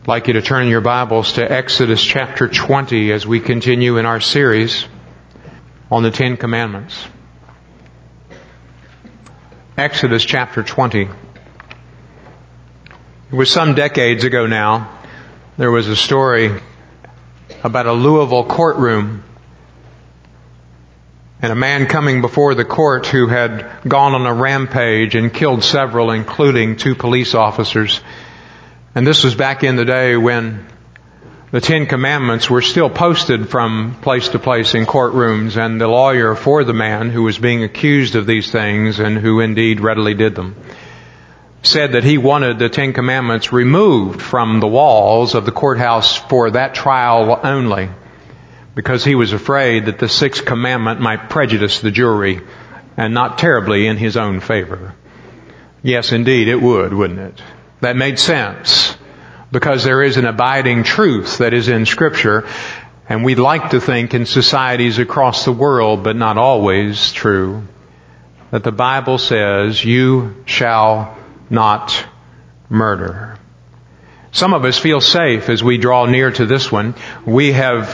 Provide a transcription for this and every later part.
I'd like you to turn your Bibles to Exodus chapter 20 as we continue in our series on the Ten Commandments. Exodus chapter 20. It was some decades ago now. There was a story about a Louisville courtroom and a man coming before the court who had gone on a rampage and killed several, including 2 police officers. And this was back in the day when the Ten Commandments were still posted from place to place in courtrooms, and the lawyer for the man who was being accused of these things and who indeed readily did them said that he wanted the Ten Commandments removed from the walls of the courthouse for that trial only, because he was afraid that the 6th commandment might prejudice the jury and not terribly in his own favor. Yes, indeed, it would, wouldn't it? That made sense, because there is an abiding truth that is in Scripture, and we'd like to think in societies across the world, but not always true, that the Bible says, "You shall not murder." Some of us feel safe as we draw near to this one. We have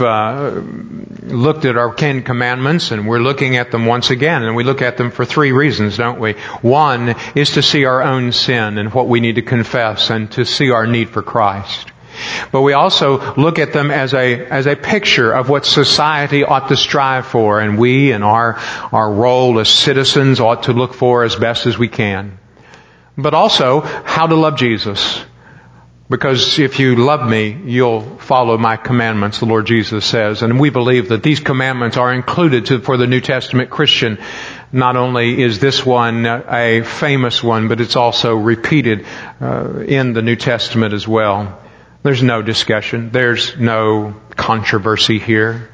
looked at our 10 Commandments, and we're looking at them once again, and we look at them for 3 reasons, don't we? One is to see our own sin and what we need to confess, and to see our need for Christ. But we also look at them as a picture of what society ought to strive for, and we in our role as citizens ought to look for as best as we can. But also how to love Jesus. Because if you love me, you'll follow my commandments, the Lord Jesus says. And we believe that these commandments are included for the New Testament Christian. Not only is this one a famous one, but it's also repeated in the New Testament as well. There's no discussion. There's no controversy here.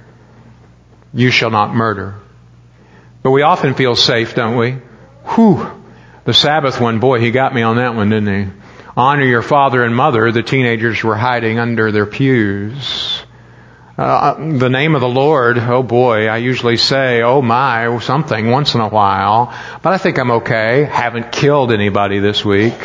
You shall not murder. But we often feel safe, don't we? Whew! The Sabbath one, boy, he got me on that one, didn't he? Honor your father and mother. The teenagers were hiding under their pews. The name of the Lord, oh boy, I usually say, oh my, something once in a while. But I think I'm okay. Haven't killed anybody this week.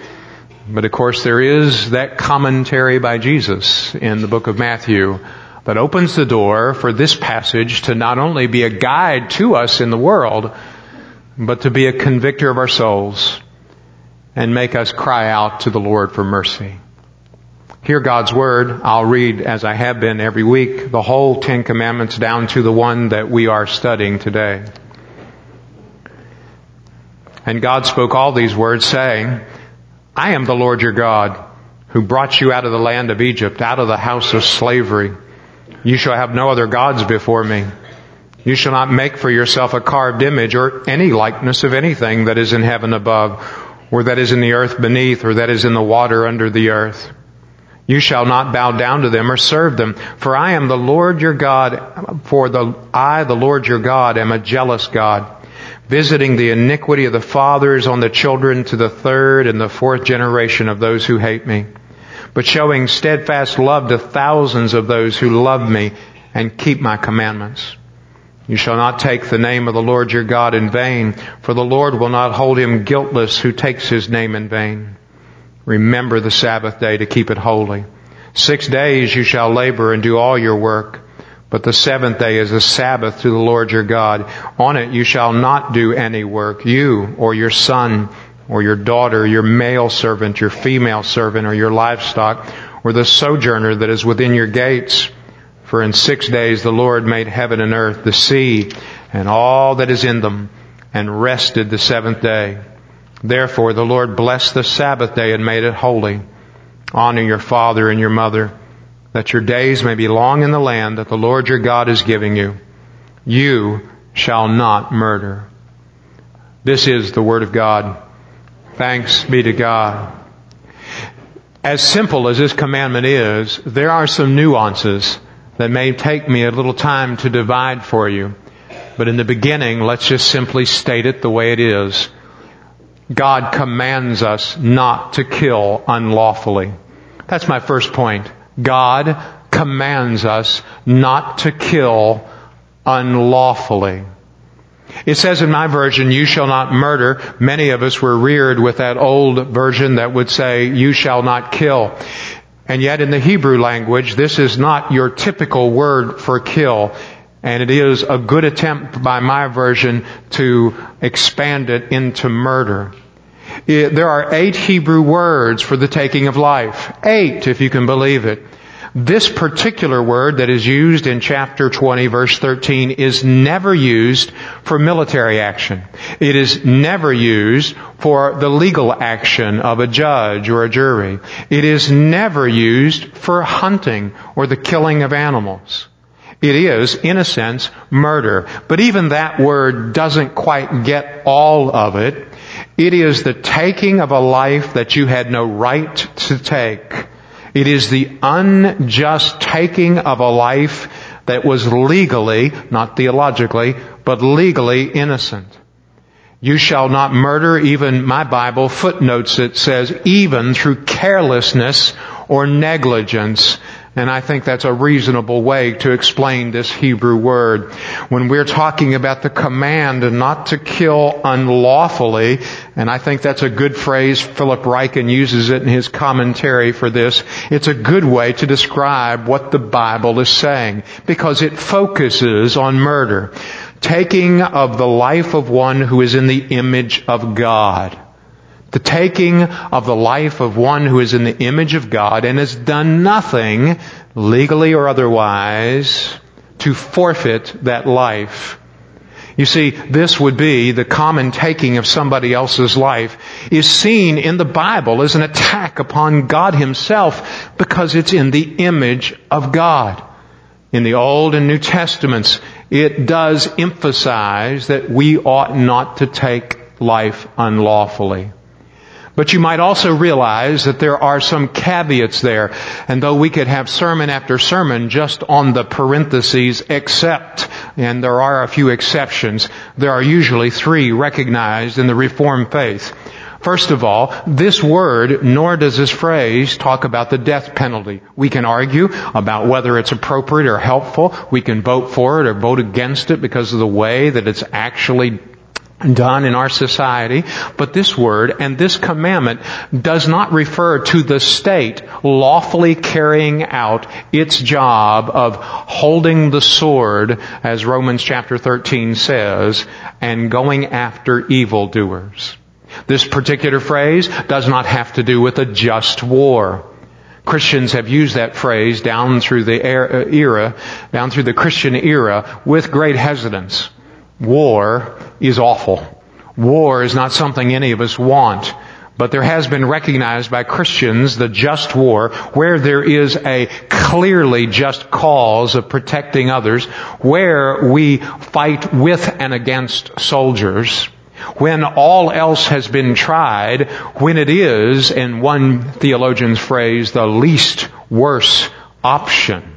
But of course there is that commentary by Jesus in the book of Matthew that opens the door for this passage to not only be a guide to us in the world, but to be a convictor of our souls and make us cry out to the Lord for mercy. Hear God's Word. I'll read, as I have been every week, the whole 10 Commandments down to the one that we are studying today. And God spoke all these words, saying, I am the Lord your God, who brought you out of the land of Egypt, out of the house of slavery. You shall have no other gods before me. You shall not make for yourself a carved image or any likeness of anything that is in heaven above, or that is in the earth beneath, or that is in the water under the earth. You shall not bow down to them or serve them, for I am the Lord your God, I, the Lord your God, am a jealous God, visiting the iniquity of the fathers on the children to the 3rd and the 4th generation of those who hate me, but showing steadfast love to thousands of those who love me and keep my commandments. You shall not take the name of the Lord your God in vain, for the Lord will not hold him guiltless who takes his name in vain. Remember the Sabbath day to keep it holy. 6 days you shall labor and do all your work, but the 7th day is a Sabbath to the Lord your God. On it you shall not do any work, you or your son or your daughter, your male servant, your female servant, or your livestock, or the sojourner that is within your gates. For in 6 days the Lord made heaven and earth, the sea, and all that is in them, and rested the 7th day. Therefore the Lord blessed the Sabbath day and made it holy. Honor your father and your mother, that your days may be long in the land that the Lord your God is giving you. You shall not murder. This is the Word of God. Thanks be to God. As simple as this commandment is, there are some nuances that may take me a little time to divide for you. But in the beginning, let's just simply state it the way it is. God commands us not to kill unlawfully. That's my first point. God commands us not to kill unlawfully. It says in my version, you shall not murder. Many of us were reared with that old version that would say, you shall not kill. And yet in the Hebrew language, this is not your typical word for kill. And it is a good attempt by my version to expand it into murder. There are 8 Hebrew words for the taking of life. 8, if you can believe it. This particular word that is used in chapter 20, verse 13, is never used for military action. It is never used for the legal action of a judge or a jury. It is never used for hunting or the killing of animals. It is, in a sense, murder. But even that word doesn't quite get all of it. It is the taking of a life that you had no right to take. It is the unjust taking of a life that was legally, not theologically, but legally innocent. You shall not murder, even my Bible footnotes it, says, even through carelessness or negligence. And I think that's a reasonable way to explain this Hebrew word. When we're talking about the command not to kill unlawfully, and I think that's a good phrase, Philip Ryken uses it in his commentary for this, it's a good way to describe what the Bible is saying, because it focuses on murder. Taking of the life of one who is in the image of God. The taking of the life of one who is in the image of God and has done nothing, legally or otherwise, to forfeit that life. You see, this would be the common taking of somebody else's life is seen in the Bible as an attack upon God Himself because it's in the image of God. In the Old and New Testaments, it does emphasize that we ought not to take life unlawfully. But you might also realize that there are some caveats there. And though we could have sermon after sermon just on the parentheses except, and there are a few exceptions, there are usually 3 recognized in the Reformed faith. First of all, this word, nor does this phrase talk about the death penalty. We can argue about whether it's appropriate or helpful. We can vote for it or vote against it because of the way that it's actually done in our society. But this word and this commandment does not refer to the state lawfully carrying out its job of holding the sword, as Romans chapter 13 says, and going after evildoers. This particular phrase does not have to do with a just war. Christians have used that phrase down through the Christian era with great hesitance. War is awful. War is not something any of us want. But there has been recognized by Christians the just war where there is a clearly just cause of protecting others, where we fight with and against soldiers, when all else has been tried, when it is, in one theologian's phrase, the least worse option.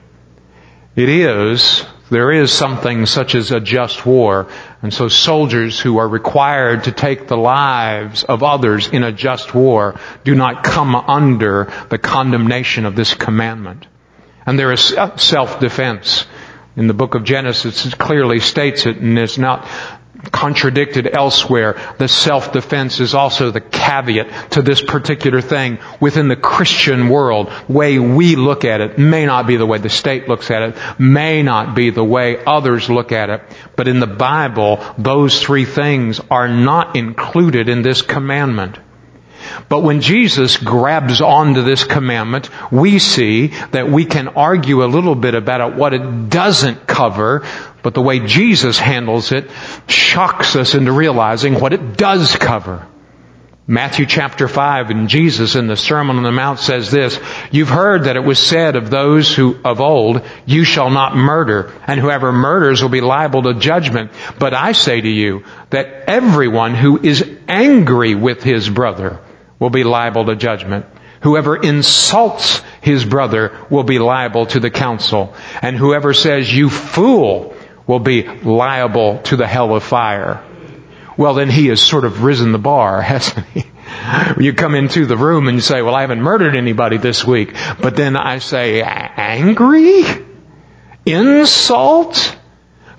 There is something such as a just war. And so soldiers who are required to take the lives of others in a just war do not come under the condemnation of this commandment. And there is self-defense. In the book of Genesis, it clearly states it, and it's not contradicted elsewhere. The self-defense is also the caveat to this particular thing within the Christian world. The way we look at it may not be the way the state looks at it, may not be the way others look at it. But in the Bible, those 3 things are not included in this commandment. But when Jesus grabs onto this commandment, we see that we can argue a little bit about what it doesn't cover, but the way Jesus handles it shocks us into realizing what it does cover. Matthew chapter 5, and Jesus in the Sermon on the Mount says this, "You've heard that it was said of those who of old, you shall not murder, and whoever murders will be liable to judgment. But I say to you that everyone who is angry with his brother will be liable to judgment. Whoever insults his brother will be liable to the council. And whoever says, 'You fool,' will be liable to the hell of fire." Well, then he has sort of risen the bar, hasn't he? You come into the room and you say, "Well, I haven't murdered anybody this week." But then I say, angry? Insult?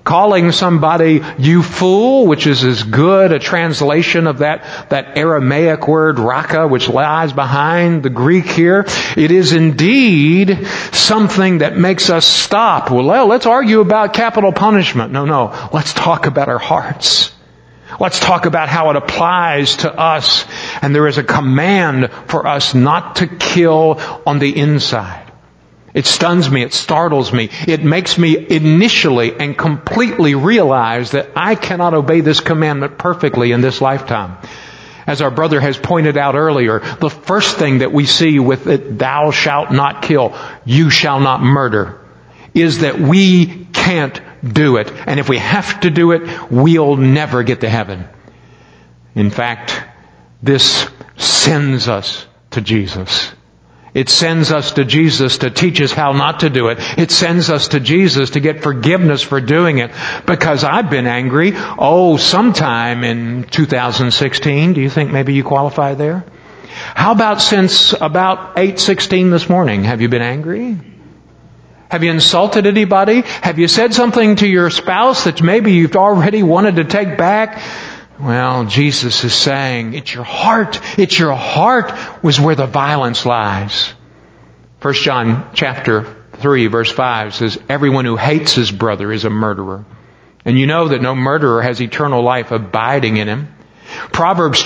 Calling somebody you fool, which is as good a translation of that Aramaic word raka, which lies behind the Greek here. It is indeed something that makes us stop. Well, let's argue about capital punishment. No. Let's talk about our hearts. Let's talk about how it applies to us. And there is a command for us not to kill on the inside. It stuns me. It startles me. It makes me initially and completely realize that I cannot obey this commandment perfectly in this lifetime. As our brother has pointed out earlier, the first thing that we see with it, thou shalt not kill, you shall not murder, is that we can't do it. And if we have to do it, we'll never get to heaven. In fact, this sends us to Jesus. It sends us to Jesus to teach us how not to do it. It sends us to Jesus to get forgiveness for doing it. Because I've been angry, sometime in 2016. Do you think maybe you qualify there? How about since about 8:16 this morning? Have you been angry? Have you insulted anybody? Have you said something to your spouse that maybe you've already wanted to take back? Well, Jesus is saying, it's your heart. It's your heart was where the violence lies. 1 John chapter 3 verse 5 says, everyone who hates his brother is a murderer. And you know that no murderer has eternal life abiding in him. Proverbs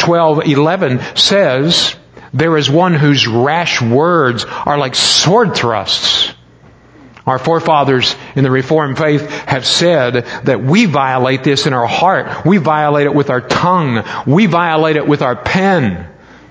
12:11 says, there is one whose rash words are like sword thrusts. Our forefathers in the Reformed faith have said that we violate this in our heart. We violate it with our tongue. We violate it with our pen.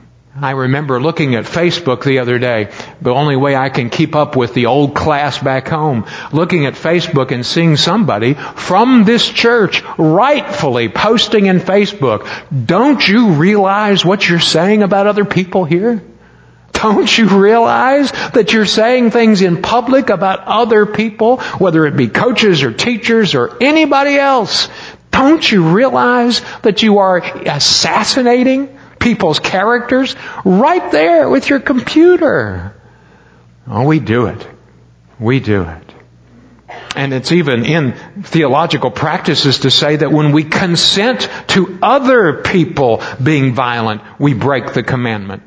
I remember looking at Facebook the other day, the only way I can keep up with the old class back home, looking at Facebook and seeing somebody from this church rightfully posting in Facebook, don't you realize what you're saying about other people here? Don't you realize that you're saying things in public about other people, whether it be coaches or teachers or anybody else? Don't you realize that you are assassinating people's characters right there with your computer? Oh, we do it. We do it. And it's even in theological practices to say that when we consent to other people being violent, we break the commandment.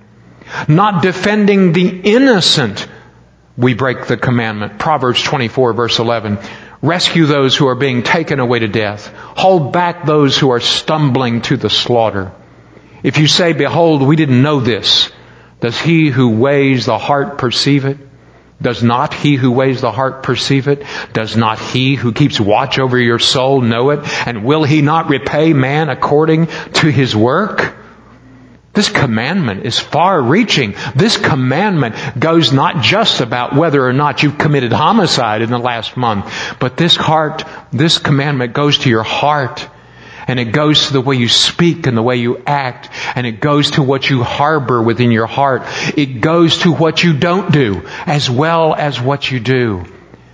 Not defending the innocent, we break the commandment. Proverbs 24 verse 11. Rescue those who are being taken away to death. Hold back those who are stumbling to the slaughter. If you say, behold, we didn't know this, does he who weighs the heart perceive it? Does not he who weighs the heart perceive it? Does not he who keeps watch over your soul know it? And will he not repay man according to his work? This commandment is far-reaching. This commandment goes not just about whether or not you've committed homicide in the last month, but this commandment goes to your heart, and it goes to the way you speak and the way you act, and it goes to what you harbor within your heart. It goes to what you don't do as well as what you do.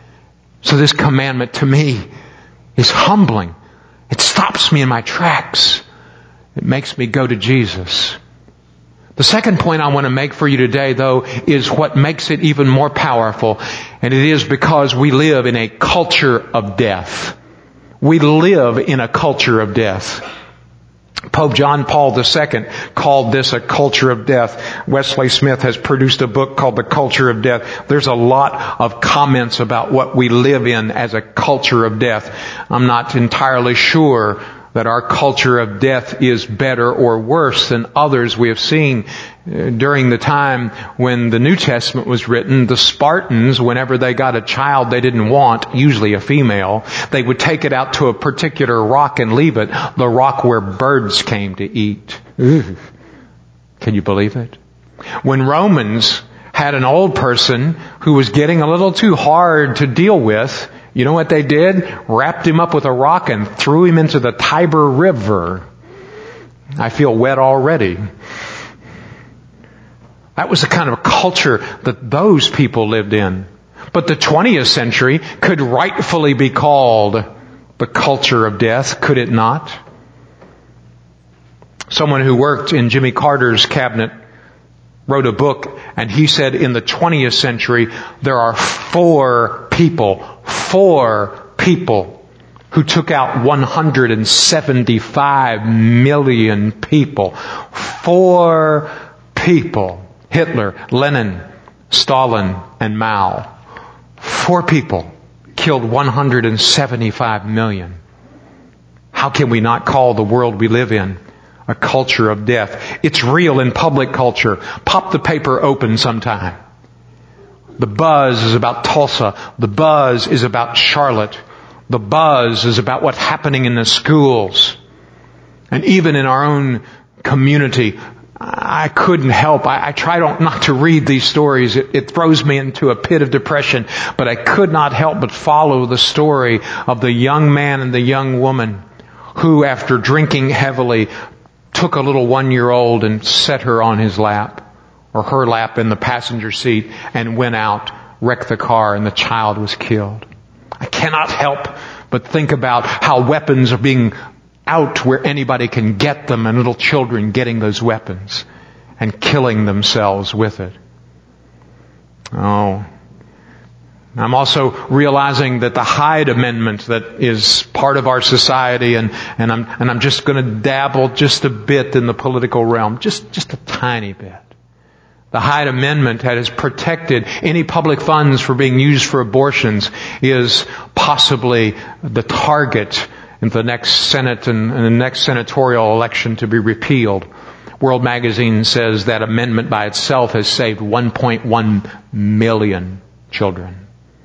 So this commandment to me is humbling. It stops me in my tracks. It makes me go to Jesus. The second point I want to make for you today, though, is what makes it even more powerful. And it is because we live in a culture of death. We live in a culture of death. Pope John Paul II called this a culture of death. Wesley Smith has produced a book called The Culture of Death. There's a lot of comments about what we live in as a culture of death. I'm not entirely sure that our culture of death is better or worse than others we have seen. During the time when the New Testament was written, the Spartans, whenever they got a child they didn't want, usually a female, they would take it out to a particular rock and leave it, the rock where birds came to eat. Ooh. Can you believe it? When Romans had an old person who was getting a little too hard to deal with, you know what they did? Wrapped him up with a rock and threw him into the Tiber River. I feel wet already. That was the kind of culture that those people lived in. But the 20th century could rightfully be called the culture of death, could it not? Someone who worked in Jimmy Carter's cabinet wrote a book, and he said in the 20th century there are four people who took out 175 million people. 4 people. Hitler, Lenin, Stalin, and Mao. 4 people killed 175 million. How can we not call the world we live in a culture of death? It's real in public culture. Pop the paper open sometime. The buzz is about Tulsa. The buzz is about Charlotte. The buzz is about what's happening in the schools. And even in our own community, I couldn't help. I try not to read these stories. It throws me into a pit of depression. But I could not help but follow the story of the young man and the young woman who, after drinking heavily, took a little 1-year-old and set her on his lap, or her lap in the passenger seat, and went out, wrecked the car, and the child was killed. I cannot help but think about how weapons are being out where anybody can get them, and little children getting those weapons and killing themselves with it. Oh. I'm also realizing that the Hyde Amendment that is part of our society, and I'm just going to dabble just a bit in the political realm, just a tiny bit. The Hyde Amendment that has protected any public funds for being used for abortions is possibly the target in the next Senate and the next senatorial election to be repealed. World Magazine says that amendment by itself has saved 1.1 million children.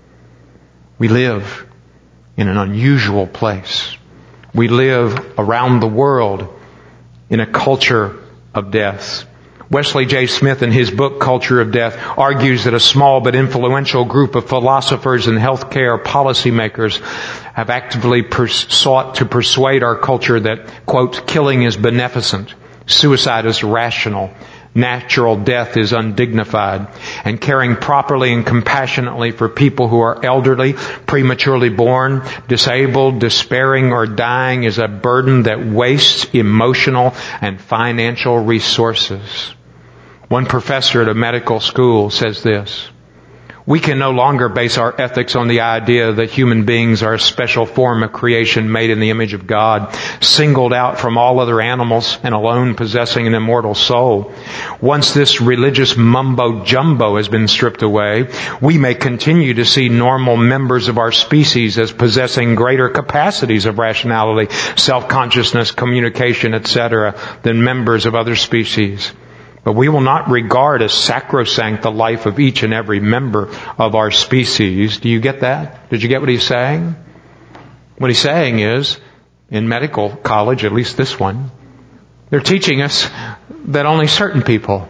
We live in an unusual place. We live around the world in a culture of death. Wesley J. Smith, in his book, Culture of Death, argues that a small but influential group of philosophers and healthcare policymakers have actively sought to persuade our culture that, quote, killing is beneficent, suicide is rational, natural death is undignified, and caring properly and compassionately for people who are elderly, prematurely born, disabled, despairing, or dying is a burden that wastes emotional and financial resources. One professor at a medical school says this: we can no longer base our ethics on the idea that human beings are a special form of creation made in the image of God, singled out from all other animals and alone possessing an immortal soul. Once this religious mumbo-jumbo has been stripped away, we may continue to see normal members of our species as possessing greater capacities of rationality, self-consciousness, communication, etc., than members of other species. But we will not regard as sacrosanct the life of each and every member of our species. Do you get that? Did you get what he's saying? What he's saying is, in medical college, at least this one, they're teaching us that only certain people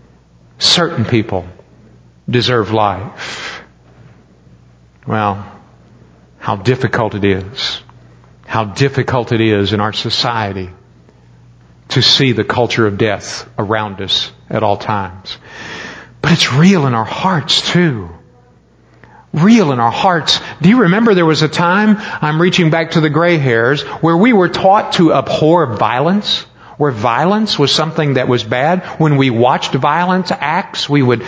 deserve life. Well, how difficult it is. How difficult it is in our society to see the culture of death around us at all times. But it's real in our hearts too. Real in our hearts. Do you remember there was a time, I'm reaching back to the gray hairs, where we were taught to abhor violence? Where violence was something that was bad. When we watched violent acts, we would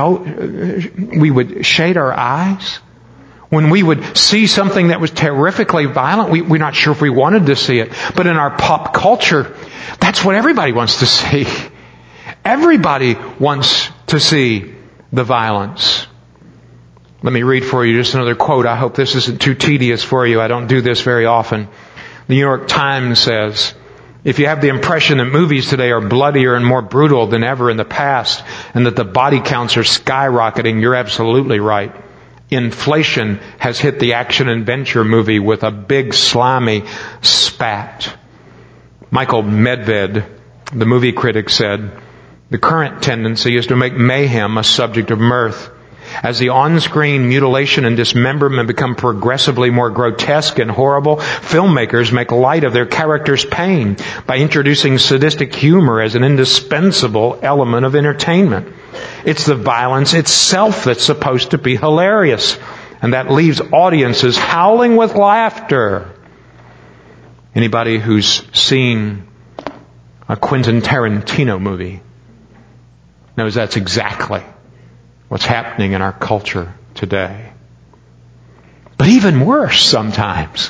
shade our eyes. When we would see something that was terrifically violent, we're not sure if we wanted to see it. But in our pop culture, that's what everybody wants to see. Everybody wants to see the violence. Let me read for you just another quote. I hope this isn't too tedious for you. I don't do this very often. The New York Times says, if you have the impression that movies today are bloodier and more brutal than ever in the past, and that the body counts are skyrocketing, you're absolutely right. Inflation has hit the action adventure movie with a big slimy spat. Michael Medved, the movie critic, said, the current tendency is to make mayhem a subject of mirth. As the on-screen mutilation and dismemberment become progressively more grotesque and horrible, filmmakers make light of their characters' pain by introducing sadistic humor as an indispensable element of entertainment. It's the violence itself that's supposed to be hilarious, and that leaves audiences howling with laughter. Anybody who's seen a Quentin Tarantino movie knows that's exactly what's happening in our culture today. But even worse sometimes,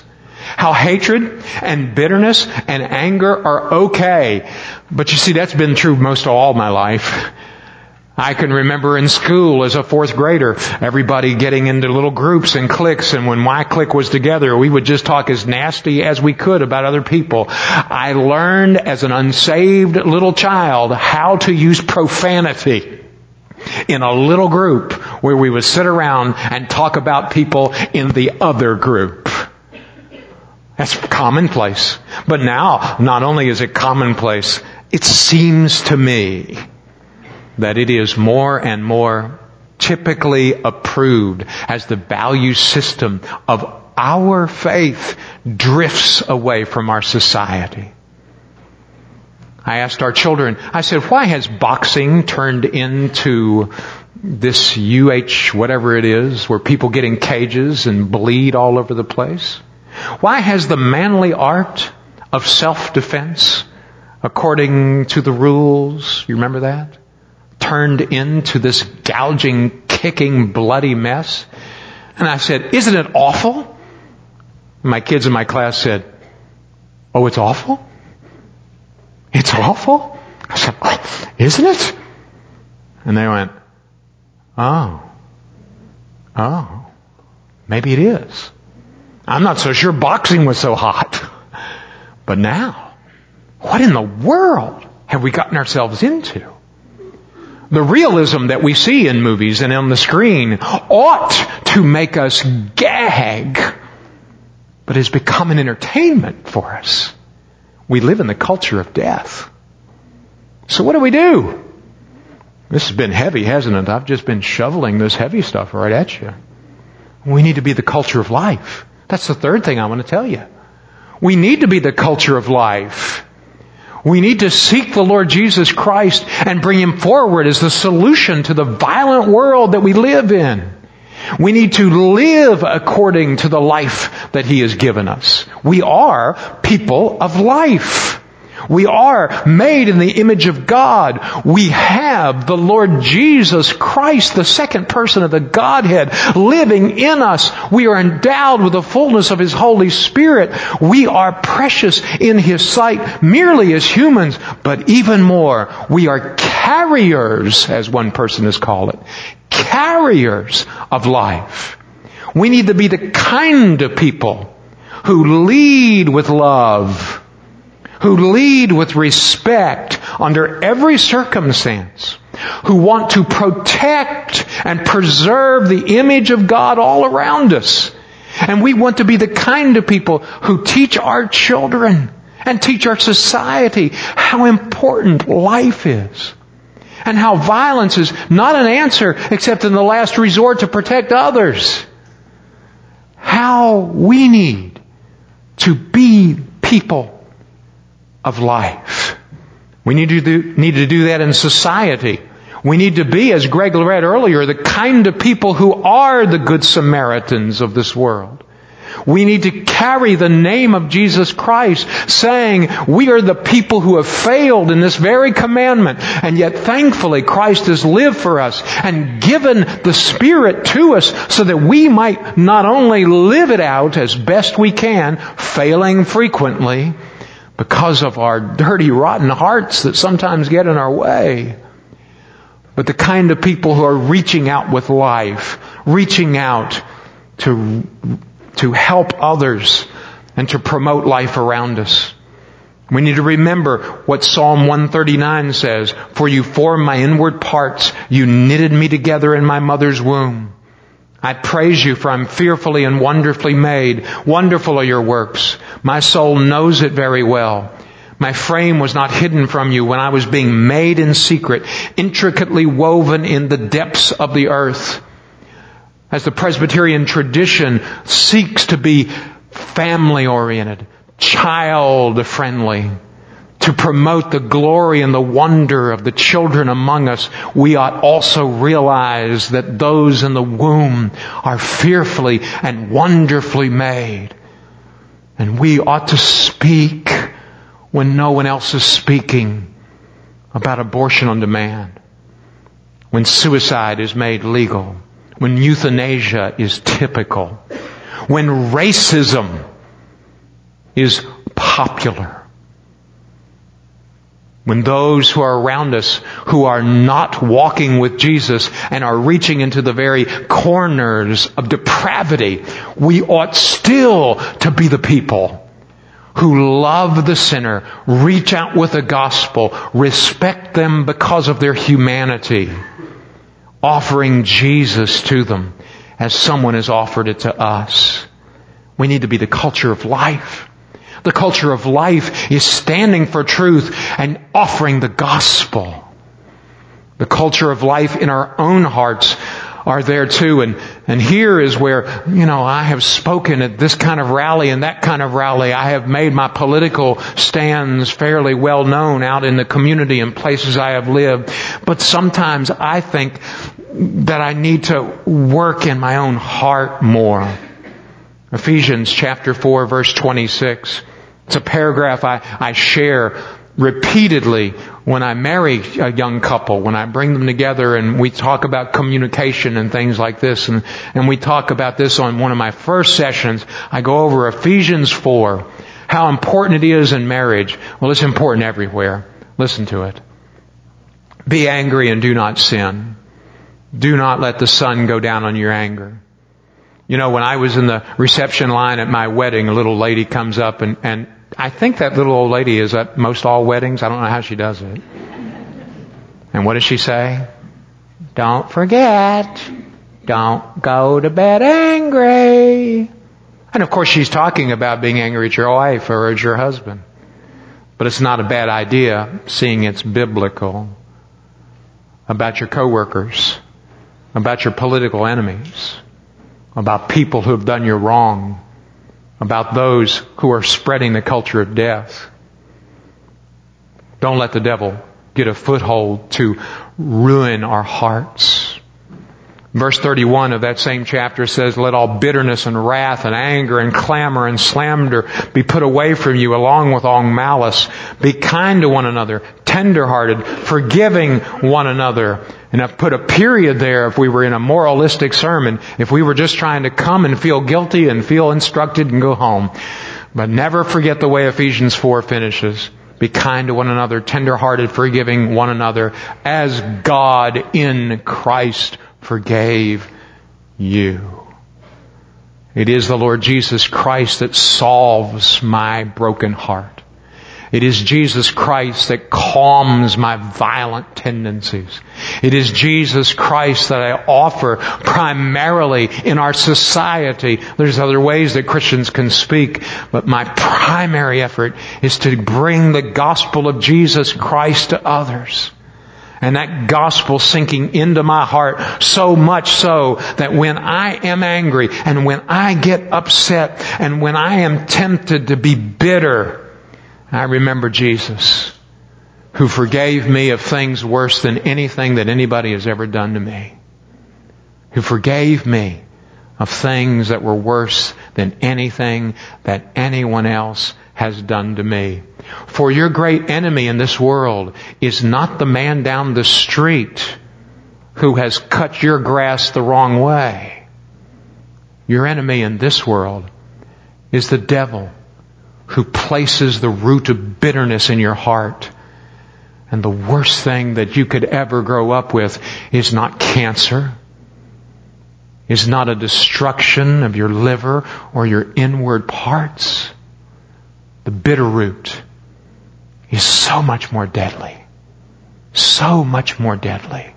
How hatred and bitterness and anger are okay. But you see, that's been true most of all my life. I can remember in school as a fourth grader, everybody getting into little groups and cliques, and when my clique was together, we would just talk as nasty as we could about other people. I learned as an unsaved little child how to use profanity in a little group where we would sit around and talk about people in the other group. That's commonplace. But now, not only is it commonplace, it seems to me that it is more and more typically approved as the value system of our faith drifts away from our society. I asked our children, I said, why has boxing turned into this whatever it is, where people get in cages and bleed all over the place? Why has the manly art of self-defense, according to the rules, you remember that, turned into this gouging, kicking, bloody mess? And I said, isn't it awful? My kids in my class said, oh, it's awful? It's awful? I said, oh, isn't it? And they went, oh, maybe it is. I'm not so sure boxing was so hot. But now, what in the world have we gotten ourselves into? The realism that we see in movies and on the screen ought to make us gag, but has become an entertainment for us. We live in the culture of death. So what do? This has been heavy, hasn't it? I've just been shoveling this heavy stuff right at you. We need to be the culture of life. That's the third thing I want to tell you. We need to be the culture of life. We need to seek the Lord Jesus Christ and bring Him forward as the solution to the violent world that we live in. We need to live according to the life that He has given us. We are people of life. We are made in the image of God. We have the Lord Jesus Christ, the second person of the Godhead, living in us. We are endowed with the fullness of His Holy Spirit. We are precious in His sight merely as humans, but even more, we are carriers, as one person has called it, carriers of life. We need to be the kind of people who lead with love, who lead with respect under every circumstance, who want to protect and preserve the image of God all around us. And we want to be the kind of people who teach our children and teach our society how important life is, and how violence is not an answer except in the last resort to protect others. How we need to be people of life. We need to do that in society. We need to be, as Greg read earlier, the kind of people who are the good Samaritans of this world. We need to carry the name of Jesus Christ, saying we are the people who have failed in this very commandment, and yet thankfully Christ has lived for us and given the Spirit to us so that we might not only live it out as best we can, failing frequently because of our dirty, rotten hearts that sometimes get in our way, but the kind of people who are reaching out with life, reaching out to help others and to promote life around us. We need to remember what Psalm 139 says, "For you formed my inward parts, you knitted me together in my mother's womb. I praise you, for I'm fearfully and wonderfully made. Wonderful are your works. My soul knows it very well. My frame was not hidden from you when I was being made in secret, intricately woven in the depths of the earth." As the Presbyterian tradition seeks to be family-oriented, child-friendly, to promote the glory and the wonder of the children among us, we ought also realize that those in the womb are fearfully and wonderfully made. And we ought to speak when no one else is speaking about abortion on demand, when suicide is made legal, when euthanasia is typical, when racism is popular. When those who are around us who are not walking with Jesus and are reaching into the very corners of depravity, we ought still to be the people who love the sinner, reach out with the gospel, respect them because of their humanity, offering Jesus to them as someone has offered it to us. We need to be the culture of life. The culture of life is standing for truth and offering the gospel. The culture of life in our own hearts are there too. And here is where, I have spoken at this kind of rally and that kind of rally. I have made my political stands fairly well known out in the community and places I have lived. But sometimes I think that I need to work in my own heart more. Ephesians chapter 4 verse 26. It's a paragraph I share repeatedly when I marry a young couple, when I bring them together and we talk about communication and things like this. And we talk about this on one of my first sessions. I go over Ephesians 4, how important it is in marriage. Well, it's important everywhere. Listen to it. Be angry and do not sin. Do not let the sun go down on your anger. When I was in the reception line at my wedding, a little lady comes up and I think that little old lady is at most all weddings. I don't know how she does it. And what does she say? Don't forget. Don't go to bed angry. And of course she's talking about being angry at your wife or at your husband. But it's not a bad idea, seeing it's biblical. About your coworkers. About your political enemies. About people who have done you wrong. About those who are spreading the culture of death. Don't let the devil get a foothold to ruin our hearts. Verse 31 of that same chapter says, let all bitterness and wrath and anger and clamor and slander be put away from you along with all malice. Be kind to one another, tender-hearted, forgiving one another. And I've put a period there if we were in a moralistic sermon, if we were just trying to come and feel guilty and feel instructed and go home. But never forget the way Ephesians 4 finishes. Be kind to one another, tender-hearted, forgiving one another, as God in Christ forgave you. It is the Lord Jesus Christ that solves my broken heart. It is Jesus Christ that calms my violent tendencies. It is Jesus Christ that I offer primarily in our society. There's other ways that Christians can speak, but my primary effort is to bring the gospel of Jesus Christ to others. And that gospel sinking into my heart so much so that when I am angry and when I get upset and when I am tempted to be bitter, I remember Jesus, who forgave me of things worse than anything that anybody has ever done to me. Who forgave me of things that were worse than anything that anyone else has done to me. For your great enemy in this world is not the man down the street who has cut your grass the wrong way. Your enemy in this world is the devil, who places the root of bitterness in your heart. And the worst thing that you could ever grow up with is not cancer, is not a destruction of your liver or your inward parts. The bitter root is so much more deadly. So much more deadly.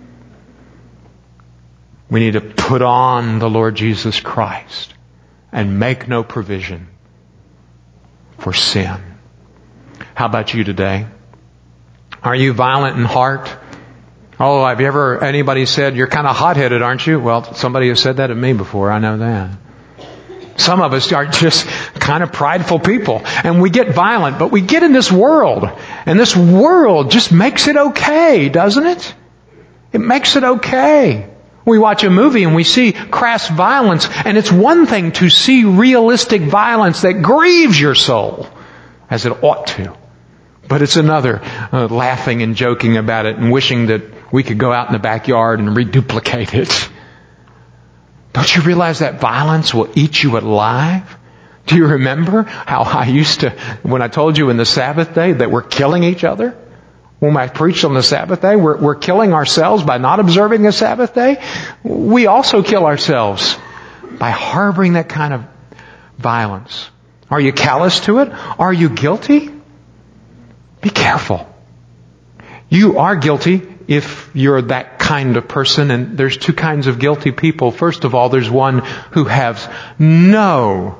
We need to put on the Lord Jesus Christ and make no provision for sin. How about you today? Are you violent in heart? Oh, have you ever, anybody said, you're kind of hot-headed, aren't you? Well, somebody has said that to me before, I know that. Some of us are just kind of prideful people, and we get violent, but we get in this world, and this world just makes it okay, doesn't it? It makes it okay. We watch a movie and we see crass violence, and it's one thing to see realistic violence that grieves your soul, as it ought to. But it's another laughing and joking about it and wishing that we could go out in the backyard and reduplicate it. Don't you realize that violence will eat you alive? Do you remember how I used to, when I told you in the Sabbath day that we're killing each other? When I preached on the Sabbath day, we're killing ourselves by not observing the Sabbath day. We also kill ourselves by harboring that kind of violence. Are you callous to it? Are you guilty? Be careful. You are guilty if you're that kind of person, and there's two kinds of guilty people. First of all, there's one who has no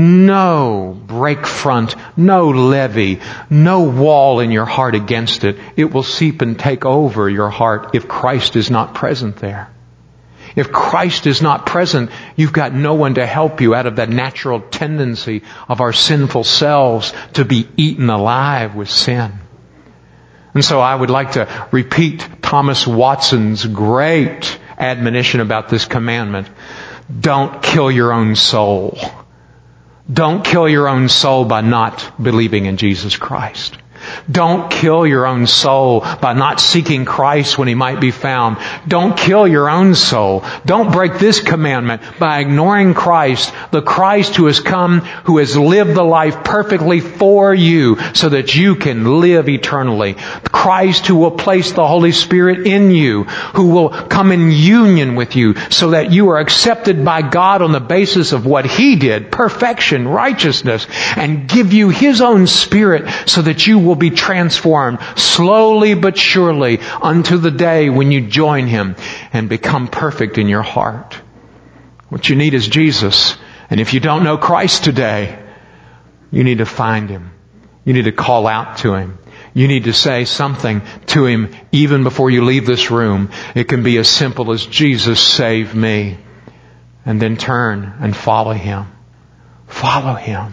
break front, no levee, no wall in your heart against it. It will seep and take over your heart if Christ is not present there. If Christ is not present, you've got no one to help you out of that natural tendency of our sinful selves to be eaten alive with sin. And so I would like to repeat Thomas Watson's great admonition about this commandment. Don't kill your own soul. Don't kill your own soul by not believing in Jesus Christ. Don't kill your own soul by not seeking Christ when He might be found. Don't kill your own soul. Don't break this commandment by ignoring Christ, the Christ who has come, who has lived the life perfectly for you so that you can live eternally. Christ who will place the Holy Spirit in you, who will come in union with you so that you are accepted by God on the basis of what He did, perfection, righteousness, and give you His own Spirit so that you will be transformed slowly but surely unto the day when you join Him and become perfect in your heart. What you need is Jesus. And if you don't know Christ today, you need to find Him. You need to call out to Him. You need to say something to Him even before you leave this room. It can be as simple as, Jesus, save me. And then turn and follow Him. Follow Him.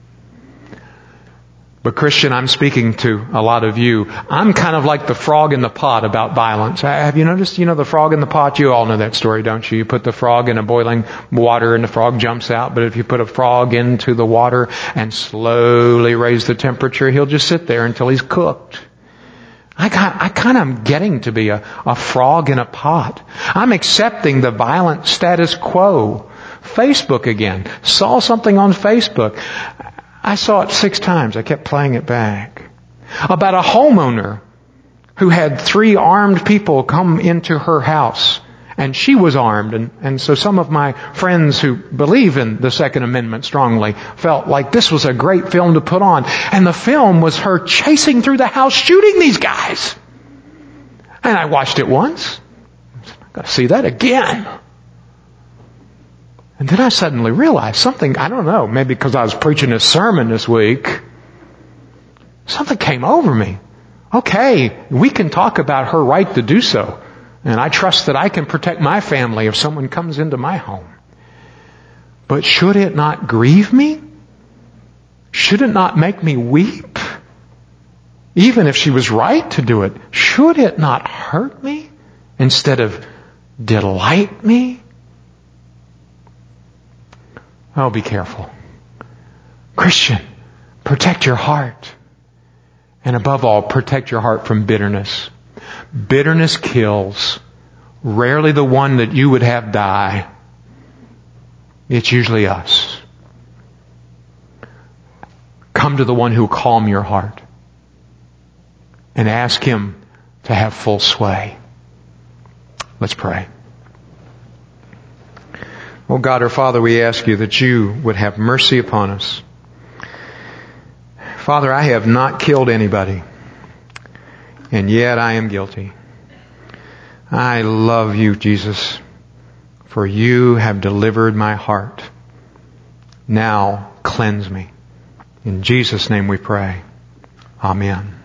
But Christian, I'm speaking to a lot of you. I'm kind of like the frog in the pot about violence. Have you noticed, the frog in the pot? You all know that story, don't you? You put the frog in a boiling water and the frog jumps out. But if you put a frog into the water and slowly raise the temperature, he'll just sit there until he's cooked. I kind of am getting to be a frog in a pot. I'm accepting the violent status quo. Facebook again. Saw something on Facebook. I saw it 6 times. I kept playing it back. About a homeowner who had 3 armed people come into her house. And she was armed. And so some of my friends who believe in the Second Amendment strongly felt like this was a great film to put on. And the film was her chasing through the house shooting these guys. And I watched it once. I've got to see that again. And then I suddenly realized something, I don't know, maybe because I was preaching a sermon this week, something came over me. Okay, we can talk about her right to do so. And I trust that I can protect my family if someone comes into my home. But should it not grieve me? Should it not make me weep? Even if she was right to do it, should it not hurt me instead of delight me? Oh, be careful. Christian, protect your heart. And above all, protect your heart from bitterness. Bitterness kills. Rarely the one that you would have die. It's usually us. Come to the one who will calm your heart. And ask Him to have full sway. Let's pray. Oh God, our Father, we ask You that You would have mercy upon us. Father, I have not killed anybody, and yet I am guilty. I love You, Jesus, for You have delivered my heart. Now cleanse me. In Jesus' name we pray. Amen.